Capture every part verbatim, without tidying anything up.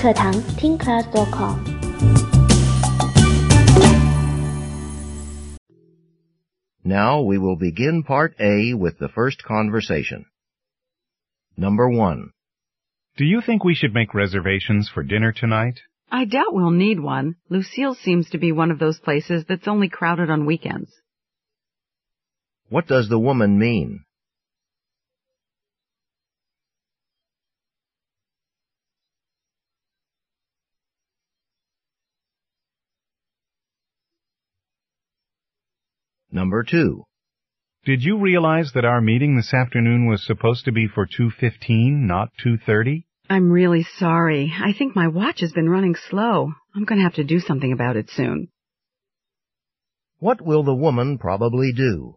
课堂听 class dot com。 Now we will begin Part A with the first conversation. Number one. Do you think we should make reservations for dinner tonight? I doubt we'll need one. Lucille seems to be one of those places that's only crowded on weekends. What does the woman mean? Number two. Did you realize that our meeting this afternoon was supposed to be for two fifteen, not two thirty? I'm really sorry. I think my watch has been running slow. I'm going to have to do something about it soon. What will the woman probably do?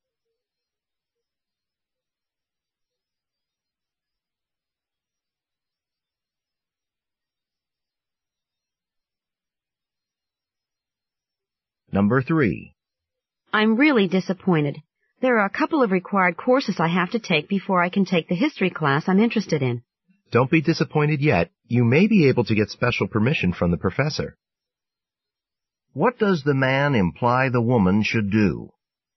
Number three. I'm really disappointed. There are a couple of required courses I have to take before I can take the history class I'm interested in. Don't be disappointed yet. You may be able to get special permission from the professor. What does the man imply the woman should do?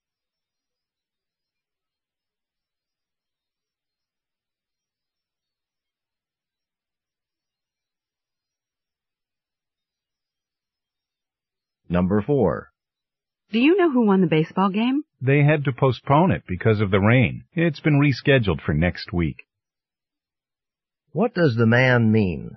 Number four. Do you know who won the baseball game? They had to postpone it because of the rain. It's been rescheduled for next week. What does the man mean?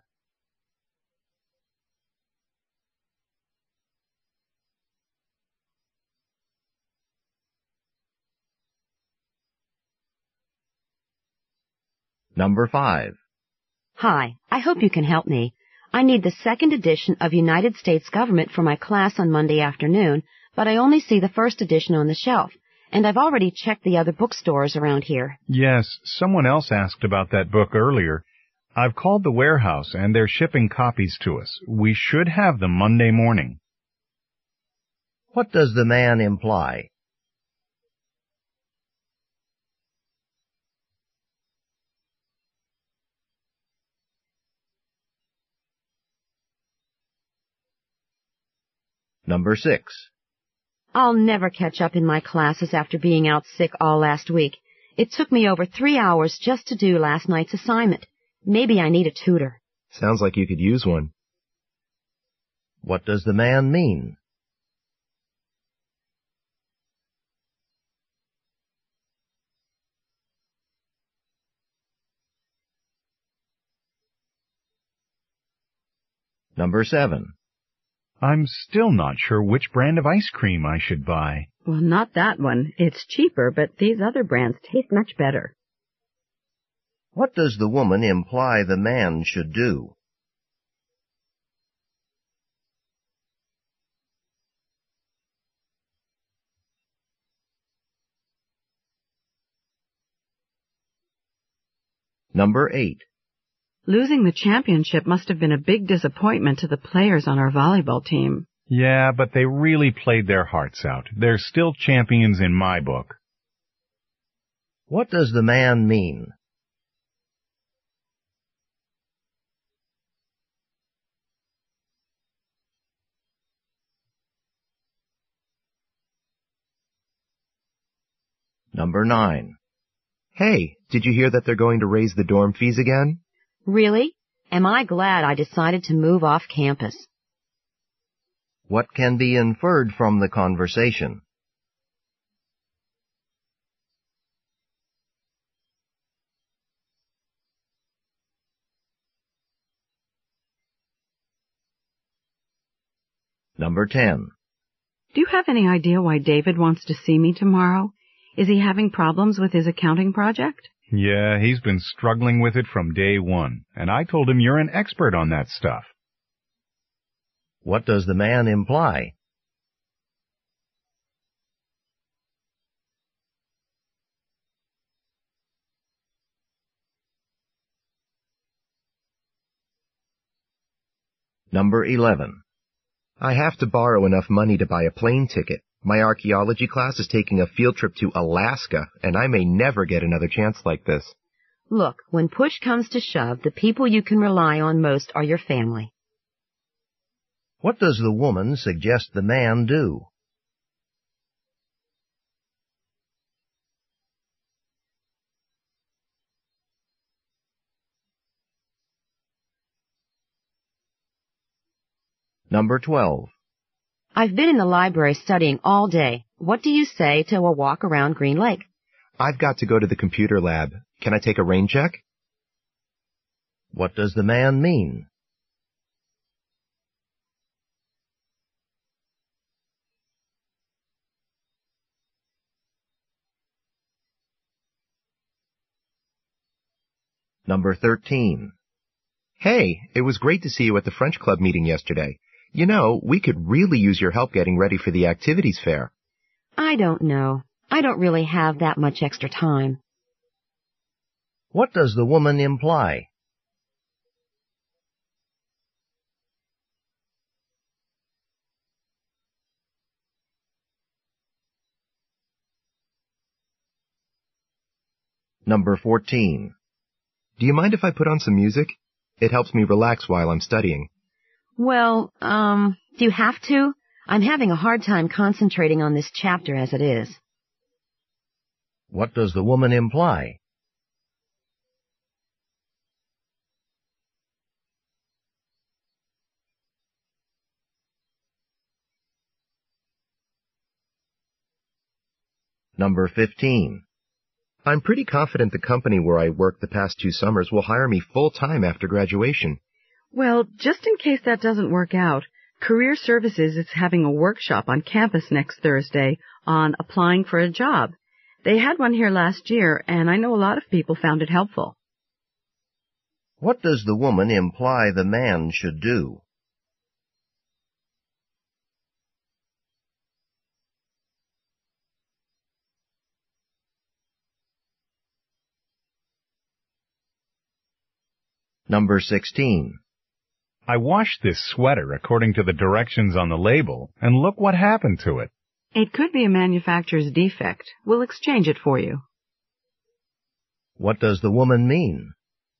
Number five. Hi, I hope you can help me. I need the second edition of United States Government for my class on Monday afternoon, but I only see the first edition on the shelf, and I've already checked the other bookstores around here. Yes, someone else asked about that book earlier. I've called the warehouse, and they're shipping copies to us. We should have them Monday morning. What does the man imply? Number six. I'll never catch up in my classes after being out sick all last week. It took me over three hours just to do last night's assignment. Maybe I need a tutor. Sounds like you could use one. What does the man mean? Number seven. I'm still not sure which brand of ice cream I should buy. Well, not that one. It's cheaper, but these other brands taste much better. What does the woman imply the man should do? Number eight. Losing the championship must have been a big disappointment to the players on our volleyball team. Yeah, but they really played their hearts out. They're still champions in my book. What does the man mean? Number nine. Hey, did you hear that they're going to raise the dorm fees again? Really? Am I glad I decided to move off campus? What can be inferred from the conversation? Number ten. Do you have any idea why David wants to see me tomorrow? Is he having problems with his accounting project? Yeah, he's been struggling with it from day one, and I told him you're an expert on that stuff. What does the man imply? Number eleven. I have to borrow enough money to buy a plane ticket. My archaeology class is taking a field trip to Alaska, and I may never get another chance like this. Look, when push comes to shove, the people you can rely on most are your family. What does the woman suggest the man do? Number twelve. I've been in the library studying all day. What do you say to a walk around Green Lake? I've got to go to the computer lab. Can I take a rain check? What does the man mean? Number thirteen. Hey, it was great to see you at the French Club meeting yesterday. You know, we could really use your help getting ready for the activities fair. I don't know. I don't really have that much extra time. What does the woman imply? Number fourteen. Do you mind if I put on some music? It helps me relax while I'm studying. Well, um, do you have to? I'm having a hard time concentrating on this chapter as it is. What does the woman imply? Number fifteen. I'm pretty confident the company where I worked the past two summers will hire me full-time after graduation. Well, just in case that doesn't work out, Career Services is having a workshop on campus next Thursday on applying for a job. They had one here last year, and I know a lot of people found it helpful. What does the woman imply the man should do? Number sixteen. I washed this sweater according to the directions on the label, and look what happened to it. It could be a manufacturer's defect. We'll exchange it for you. What does the woman mean?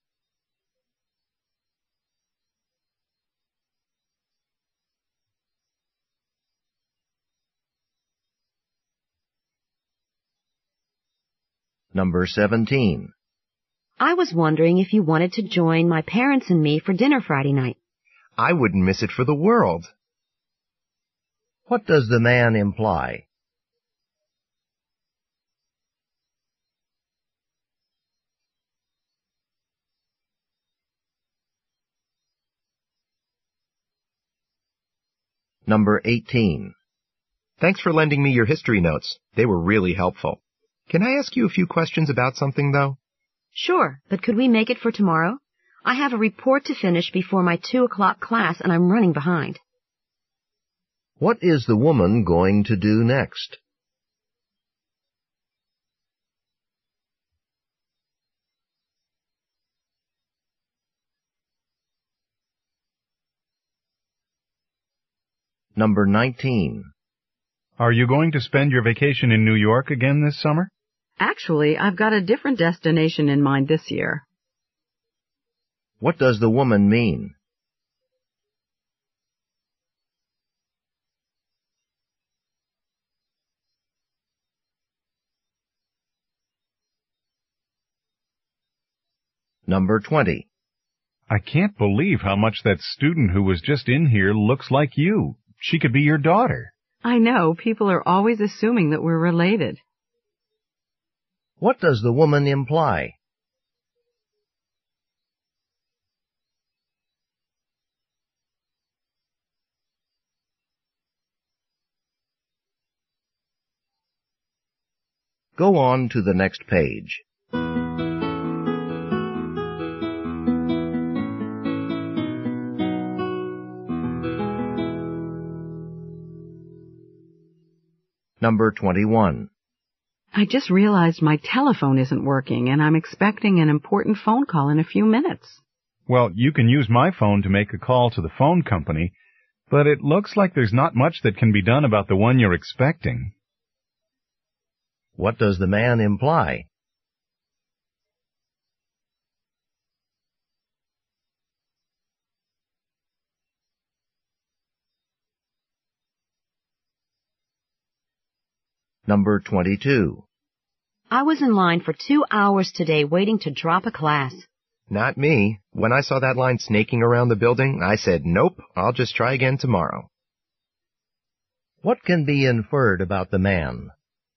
Number seventeen. I was wondering if you wanted to join my parents and me for dinner Friday night. I wouldn't miss it for the world. What does the man imply? Number eighteen. Thanks for lending me your history notes. They were really helpful. Can I ask you a few questions about something, though? Sure, but could we make it for tomorrow? I have a report to finish before my two o'clock class, and I'm running behind. What is the woman going to do next? Number nineteen. Are you going to spend your vacation in New York again this summer? Actually, I've got a different destination in mind this year. What does the woman mean? Number twenty. I can't believe how much that student who was just in here looks like you. She could be your daughter. I know, people are always assuming that we're related. What does the woman imply? Go on to the next page. Number twenty-one. I just realized my telephone isn't working, and I'm expecting an important phone call in a few minutes. Well, you can use my phone to make a call to the phone company, but it looks like there's not much that can be done about the one you're expecting. What does the man imply? Number twenty-two. I was in line for two hours today waiting to drop a class. Not me. When I saw that line snaking around the building, I said, nope, I'll just try again tomorrow. What can be inferred about the man?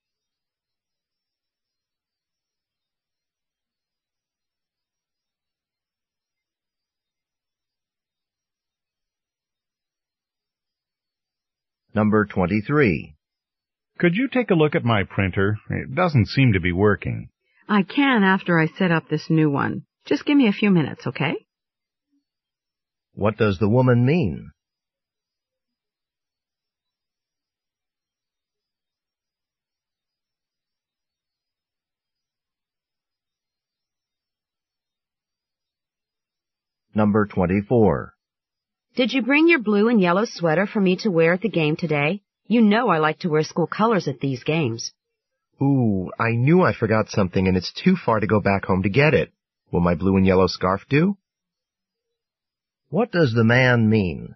Number twenty-three. Could you take a look at my printer? It doesn't seem to be working. I can after I set up this new one. Just give me a few minutes, okay? What does the woman mean? Number twenty-four. Did you bring your blue and yellow sweater for me to wear at the game today? You know I like to wear school colors at these games. Ooh, I knew I forgot something and it's too far to go back home to get it. Will my blue and yellow scarf do? What does the man mean?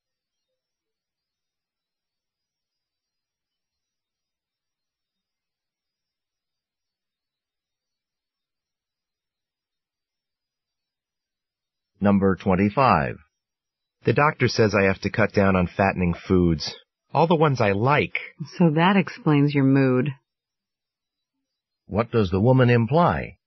Number twenty-five. The doctor says I have to cut down on fattening foods. All the ones I like. So that explains your mood. What does the woman imply?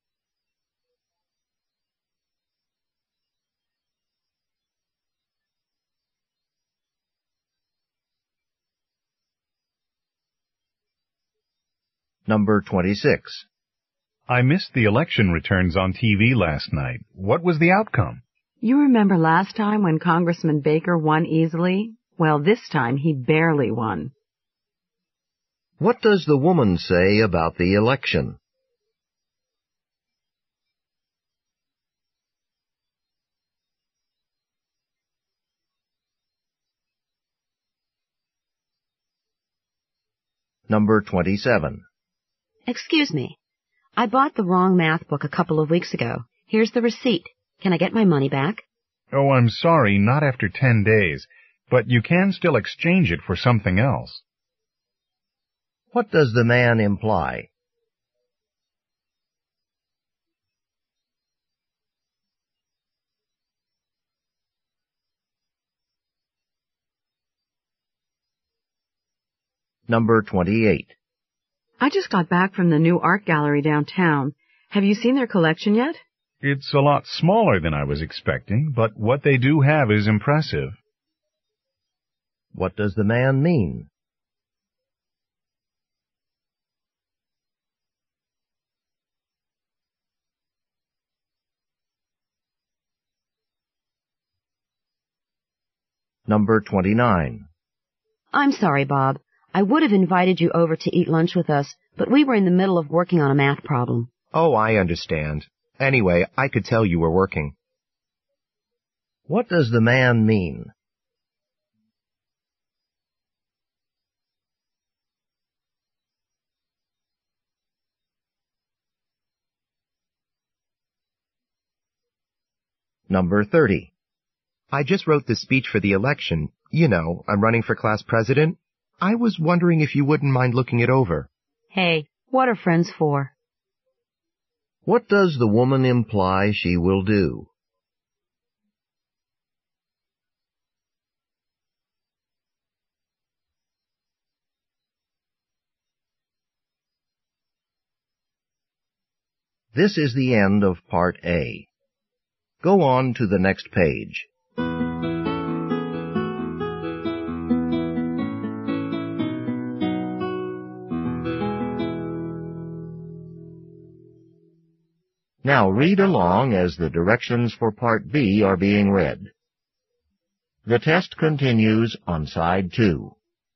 Number twenty-six. I missed the election returns on T V last night. What was the outcome? You remember last time when Congressman Baker won easily? Well, this time he barely won. What does the woman say about the election? Number twenty-seven. Excuse me. I bought the wrong math book a couple of weeks ago. Here's the receipt. Can I get my money back? Oh, I'm sorry, not after ten days. But you can still exchange it for something else. What does the man imply? Number twenty-eight. I just got back from the new art gallery downtown. Have you seen their collection yet? It's a lot smaller than I was expecting, but what they do have is impressive. What does the man mean? Number twenty-nine. I'm sorry, Bob. I would have invited you over to eat lunch with us, but we were in the middle of working on a math problem. Oh, I understand. Anyway, I could tell you were working. What does the man mean? Number thirty. I just wrote the speech for the election. You know, I'm running for class president. I was wondering if you wouldn't mind looking it over. Hey, what are friends for? What does the woman imply she will do? This is the end of Part A. Go on to the next page. Now read along as the directions for Part B are being read. The test continues on side two.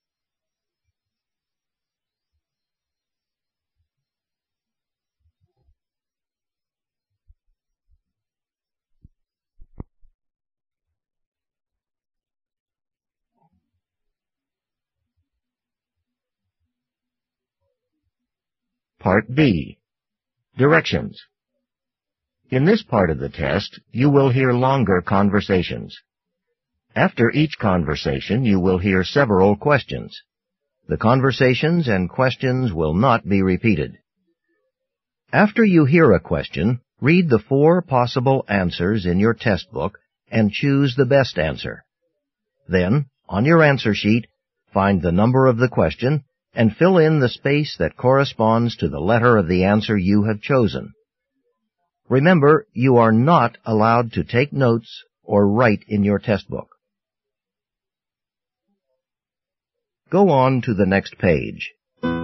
Part B. Directions. In this part of the test, you will hear longer conversations. After each conversation, you will hear several questions. The conversations and questions will not be repeated. After you hear a question, read the four possible answers in your test book and choose the best answer. Then, on your answer sheet, find the number of the question and fill in the space that corresponds to the letter of the answer you have chosen. Remember, you are not allowed to take notes or write in your test book. Go on to the next page.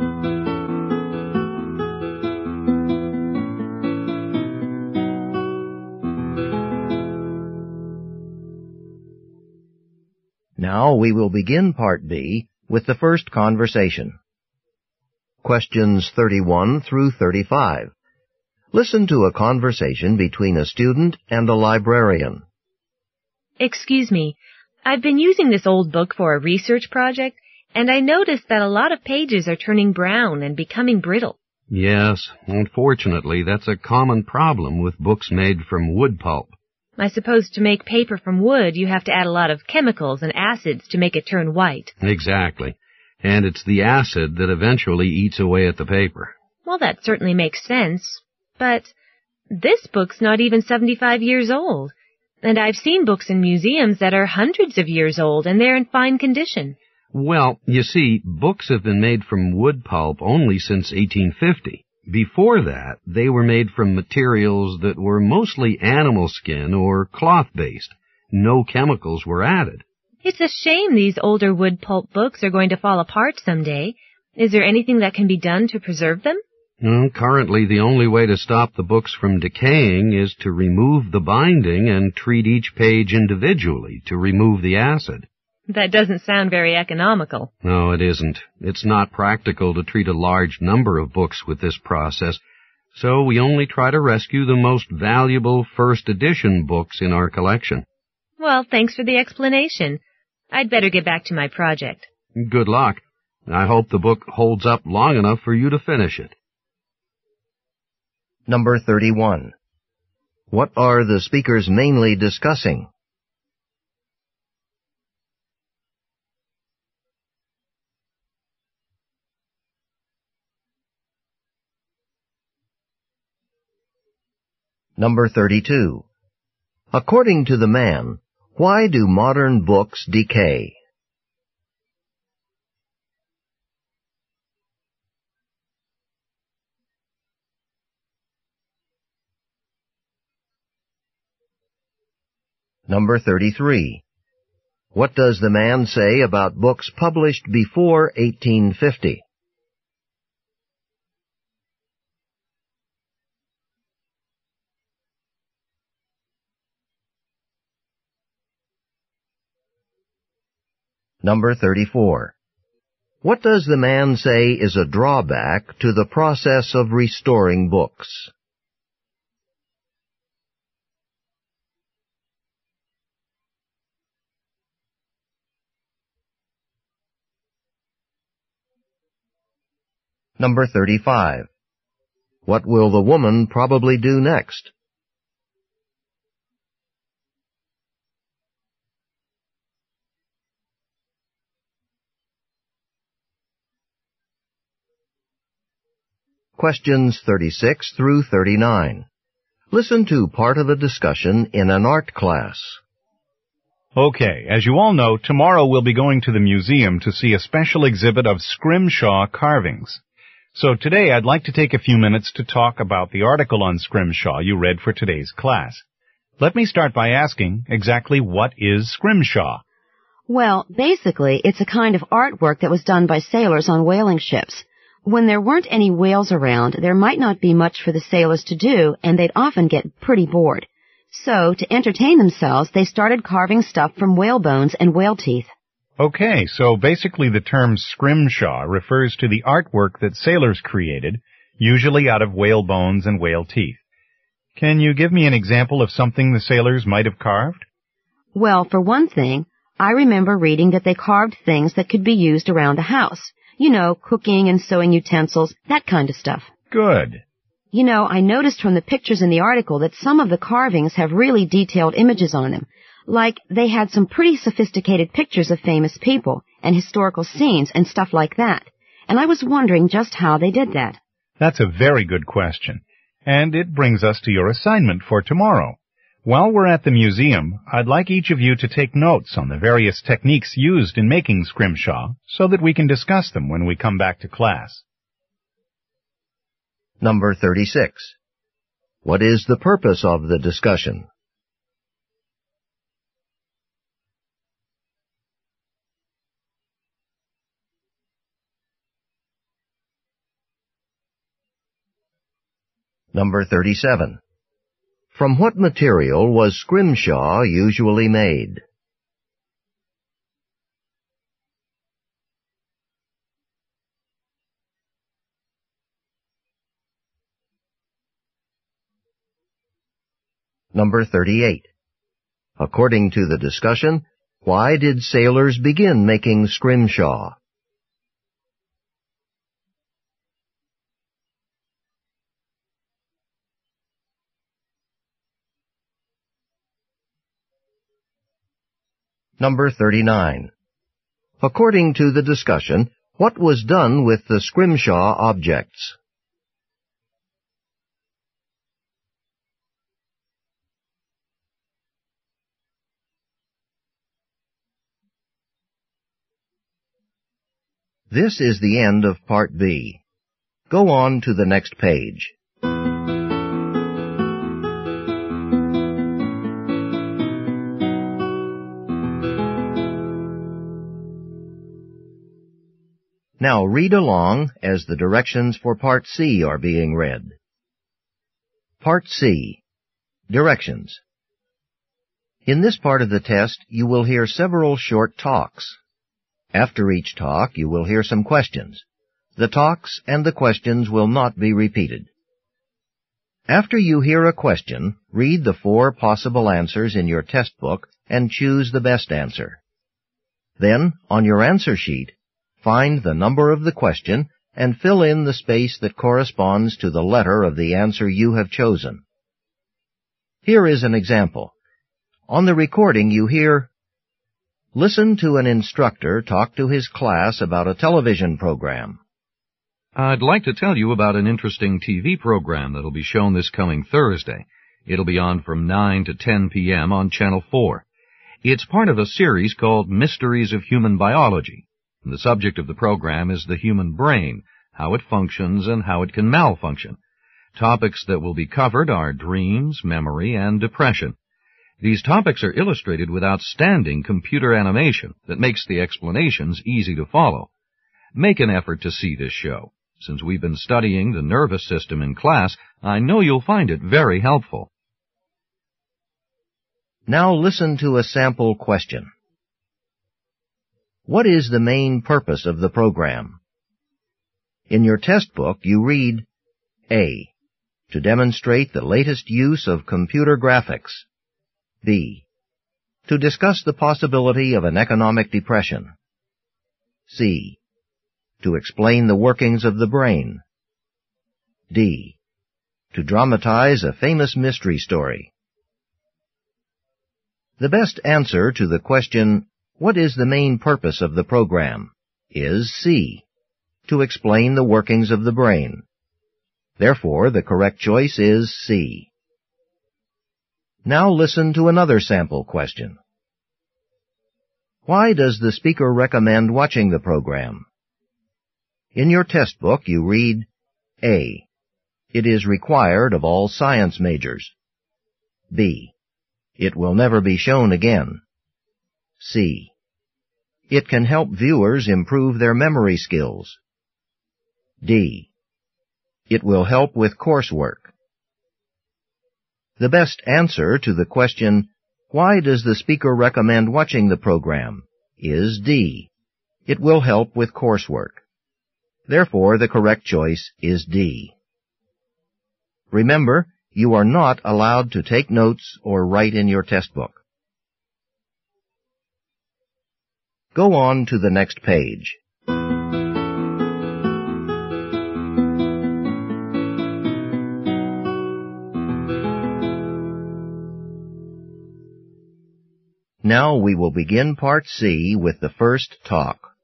Now we will begin Part B with the first conversation. Questions thirty-one through thirty-five. Listen to a conversation between a student and a librarian. Excuse me, I've been using this old book for a research project, and I noticed that a lot of pages are turning brown and becoming brittle. Yes, unfortunately, that's a common problem with books made from wood pulp. I suppose to make paper from wood, you have to add a lot of chemicals and acids to make it turn white. Exactly. And it's the acid that eventually eats away at the paper. Well, that certainly makes sense. But this book's not even seventy-five years old. And I've seen books in museums that are hundreds of years old, and they're in fine condition. Well, you see, books have been made from wood pulp only since eighteen fifty. Before that, they were made from materials that were mostly animal skin or cloth-based. No chemicals were added. It's a shame these older wood pulp books are going to fall apart someday. Is there anything that can be done to preserve them? Well, currently, the only way to stop the books from decaying is to remove the binding and treat each page individually to remove the acid. That doesn't sound very economical. No, it isn't. It's not practical to treat a large number of books with this process, so we only try to rescue the most valuable first edition books in our collection. Well, thanks for the explanation. I'd better get back to my project. Good luck. I hope the book holds up long enough for you to finish it. Number thirty-one. What are the speakers mainly discussing? Number thirty-two. According to the man, why do modern books decay? Number thirty-three. What does the man say about books published before eighteen fifty? Number thirty-four. What does the man say is a drawback to the process of restoring books? Number thirty-five. What will the woman probably do next? Questions thirty-six through thirty-nine. Listen to part of a discussion in an art class. Okay, as you all know, tomorrow we'll be going to the museum to see a special exhibit of Scrimshaw carvings. So today I'd like to take a few minutes to talk about the article on Scrimshaw you read for today's class. Let me start by asking exactly what is Scrimshaw? Well, basically, it's a kind of artwork that was done by sailors on whaling ships. When there weren't any whales around, there might not be much for the sailors to do, and they'd often get pretty bored. So, to entertain themselves, they started carving stuff from whale bones and whale teeth. Okay, so basically the term scrimshaw refers to the artwork that sailors created, usually out of whale bones and whale teeth. Can you give me an example of something the sailors might have carved? Well, for one thing, I remember reading that they carved things that could be used around the house. You know, cooking and sewing utensils, that kind of stuff. Good. You know, I noticed from the pictures in the article that some of the carvings have really detailed images on them. Like, they had some pretty sophisticated pictures of famous people, and historical scenes and stuff like that. And I was wondering just how they did that. That's a very good question, and it brings us to your assignment for tomorrow. While we're at the museum, I'd like each of you to take notes on the various techniques used in making scrimshaw so that we can discuss them when we come back to class. Number thirty-six. What is the purpose of the discussion? Number thirty-seven. From what material was scrimshaw usually made? Number thirty-eight. According to the discussion, why did sailors begin making scrimshaw? Number thirty-nine. According to the discussion, what was done with the scrimshaw objects? This is the end of Part B. Go on to the next page. Now read along as the directions for Part C are being read. Part C. Directions. In this part of the test, you will hear several short talks. After each talk, you will hear some questions. The talks and the questions will not be repeated. After you hear a question, read the four possible answers in your test book and choose the best answer. Then, on your answer sheet, find the number of the question and fill in the space that corresponds to the letter of the answer you have chosen. Here is an example. On the recording you hear, "Listen to an instructor talk to his class about a television program." I'd like to tell you about an interesting T V program that'll be shown this coming Thursday. It'll be on from nine to ten p m on Channel four. It's part of a series called Mysteries of Human Biology. The subject of the program is the human brain, how it functions and how it can malfunction. Topics that will be covered are dreams, memory, and depression. These topics are illustrated with outstanding computer animation that makes the explanations easy to follow. Make an effort to see this show. Since we've been studying the nervous system in class, I know you'll find it very helpful. Now listen to a sample question. What is the main purpose of the program? In your test book, you read, A. To demonstrate the latest use of computer graphics. B. To discuss the possibility of an economic depression. C. To explain the workings of the brain. D. To dramatize a famous mystery story. The best answer to the question, "What is the main purpose of the program?" is C. To explain the workings of the brain. Therefore, the correct choice is C. Now listen to another sample question. Why does the speaker recommend watching the program? In your test book, you read, A. It is required of all science majors. B. It will never be shown again. C. It can help viewers improve their memory skills. D. It will help with coursework. The best answer to the question, "Why does the speaker recommend watching the program?" is D. It will help with coursework. Therefore, the correct choice is D. Remember, you are not allowed to take notes or write in your test book. Go on to the next page. Now we will begin Part C with the first talk.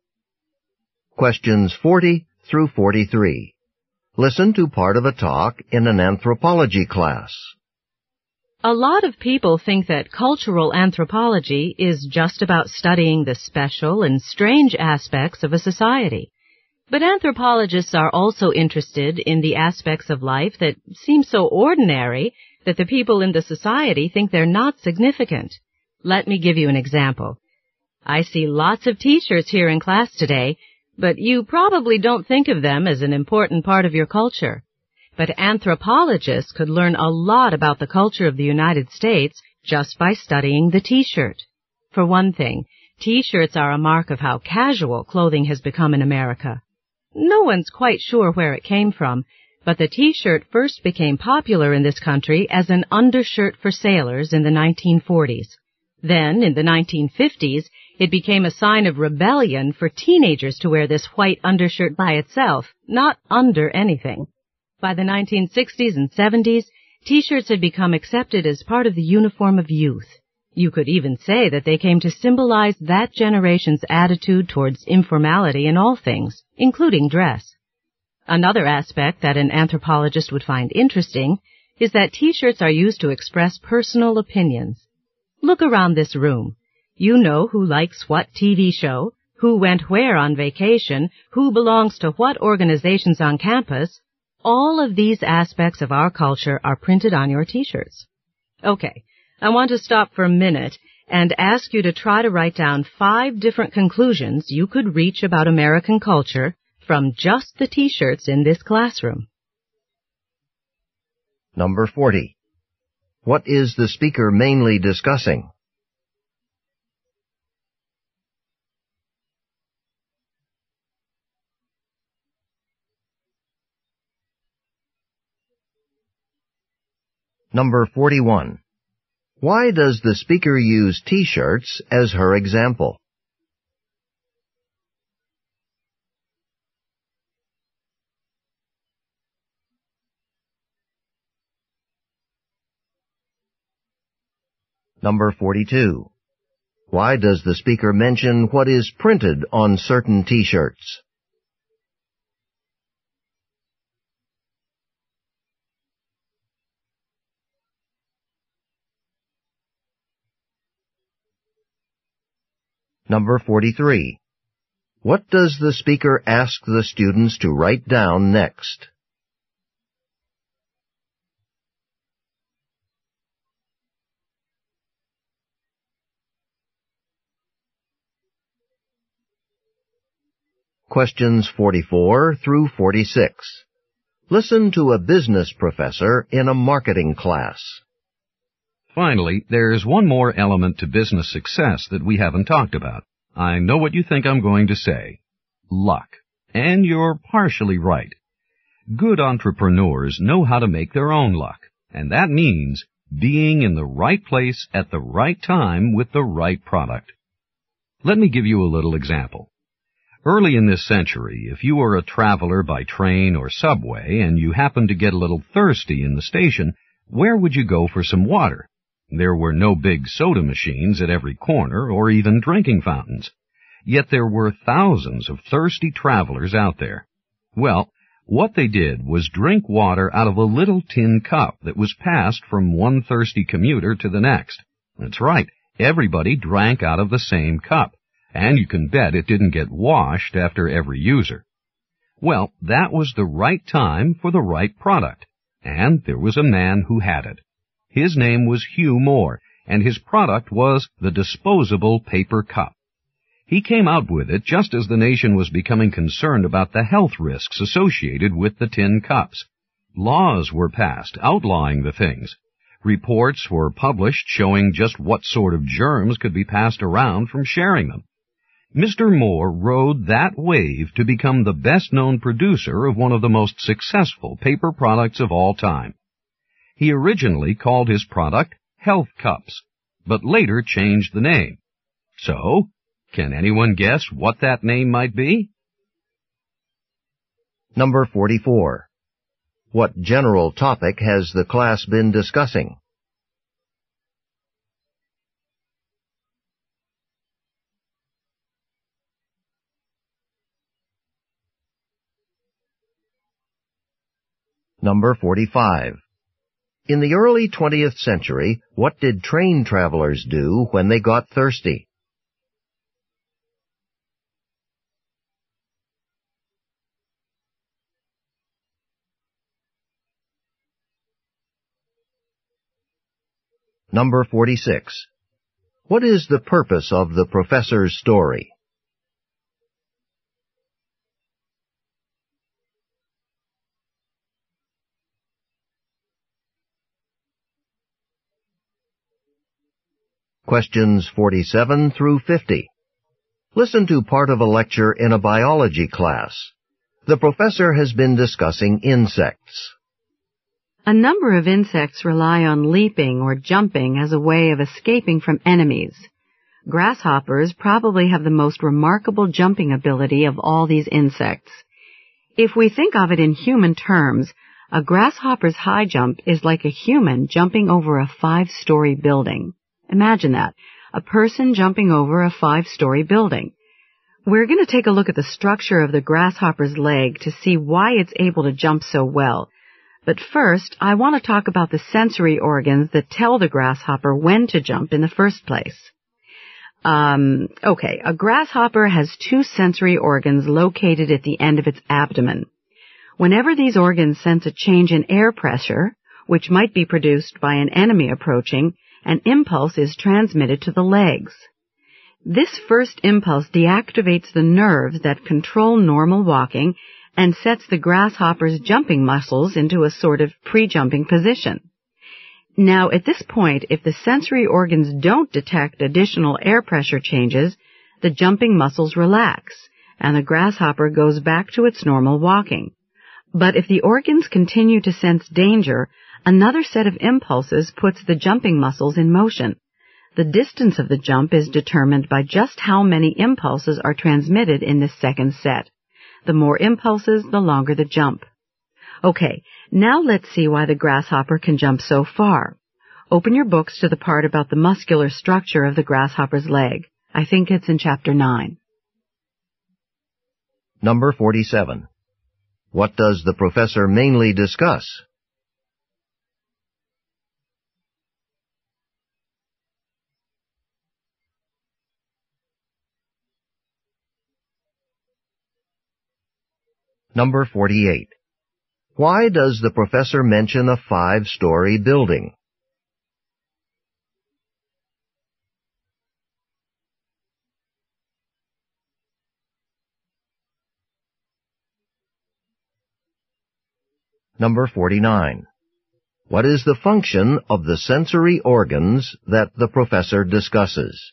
Questions forty through forty-three. Listen to part of a talk in an anthropology class. A lot of people think that cultural anthropology is just about studying the special and strange aspects of a society. But anthropologists are also interested in the aspects of life that seem so ordinary that the people in the society think they're not significant. Let me give you an example. I see lots of T-shirts here in class today, but you probably don't think of them as an important part of your culture. But anthropologists could learn a lot about the culture of the United States just by studying the T-shirt. For one thing, T-shirts are a mark of how casual clothing has become in America. No one's quite sure where it came from, but the T-shirt first became popular in this country as an undershirt for sailors in the nineteen forties. Then, in the nineteen fifties, it became a sign of rebellion for teenagers to wear this white undershirt by itself, not under anything. By the nineteen sixties and seventies, T-shirts had become accepted as part of the uniform of youth. You could even say that they came to symbolize that generation's attitude towards informality in all things, including dress. Another aspect that an anthropologist would find interesting is that T-shirts are used to express personal opinions. Look around this room. You know who likes what T V show, who went where on vacation, who belongs to what organizations on campus. All of these aspects of our culture are printed on your T-shirts. Okay, I want to stop for a minute and ask you to try to write down five different conclusions you could reach about American culture from just the T-shirts in this classroom. Number forty. What is the speaker mainly discussing? Number forty-one. Why does the speaker use T-shirts as her example? Number forty-two. Why does the speaker mention what is printed on certain T-shirts? Number forty-three. What does the speaker ask the students to write down next? Questions forty-four through forty-six. Listen to a business professor in a marketing class. Finally, there's one more element to business success that we haven't talked about. I know what you think I'm going to say. Luck. And you're partially right. Good entrepreneurs know how to make their own luck, and that means being in the right place at the right time with the right product. Let me give you a little example. Early in this century, if you were a traveler by train or subway and you happened to get a little thirsty in the station, where would you go for some water? There were no big soda machines at every corner or even drinking fountains. Yet there were thousands of thirsty travelers out there. Well, what they did was drink water out of a little tin cup that was passed from one thirsty commuter to the next. That's right, everybody drank out of the same cup, and you can bet it didn't get washed after every user. Well, that was the right time for the right product, and there was a man who had it. His name was Hugh Moore, and his product was the disposable paper cup. He came out with it just as the nation was becoming concerned about the health risks associated with the tin cups. Laws were passed outlawing the things. Reports were published showing just what sort of germs could be passed around from sharing them. Mister Moore rode that wave to become the best-known producer of one of the most successful paper products of all time. He originally called his product Health Cups, but later changed the name. So, can anyone guess what that name might be? Number forty-four. What general topic has the class been discussing? Number forty-five. In the early twentieth century, what did train travelers do when they got thirsty? Number forty-six. What is the purpose of the professor's story? Questions forty-seven through fifty. Listen to part of a lecture in a biology class. The professor has been discussing insects. A number of insects rely on leaping or jumping as a way of escaping from enemies. Grasshoppers probably have the most remarkable jumping ability of all these insects. If we think of it in human terms, a grasshopper's high jump is like a human jumping over a five-story building. Imagine that, a person jumping over a five-story building. We're going to take a look at the structure of the grasshopper's leg to see why it's able to jump so well. But first, I want to talk about the sensory organs that tell the grasshopper when to jump in the first place. Um, okay, a grasshopper has two sensory organs located at the end of its abdomen. Whenever these organs sense a change in air pressure, which might be produced by an enemy approaching, an impulse is transmitted to the legs. This first impulse deactivates the nerves that control normal walking and sets the grasshopper's jumping muscles into a sort of pre-jumping position. Now, at this point, if the sensory organs don't detect additional air pressure changes, the jumping muscles relax, and the grasshopper goes back to its normal walking. But if the organs continue to sense danger, another set of impulses puts the jumping muscles in motion. The distance of the jump is determined by just how many impulses are transmitted in this second set. The more impulses, the longer the jump. Okay, now let's see why the grasshopper can jump so far. Open your books to the part about the muscular structure of the grasshopper's leg. I think it's in chapter nine. Number forty-seven. What does the professor mainly discuss? Number forty-eight. Why does the professor mention a five-story building? Number forty-nine. What is the function of the sensory organs that the professor discusses?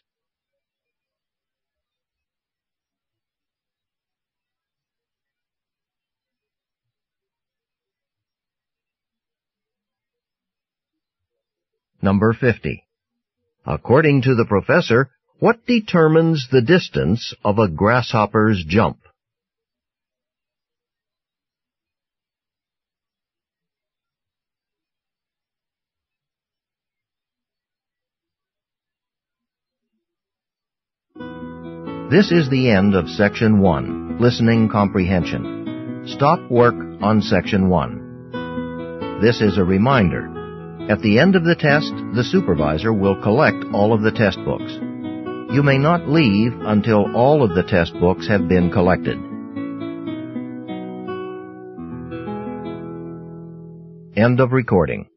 Number fifty. According to the professor, what determines the distance of a grasshopper's jump? This is the end of Section one, Listening Comprehension. Stop work on Section one. This is a reminder. At the end of the test, the supervisor will collect all of the test books. You may not leave until all of the test books have been collected. End of recording.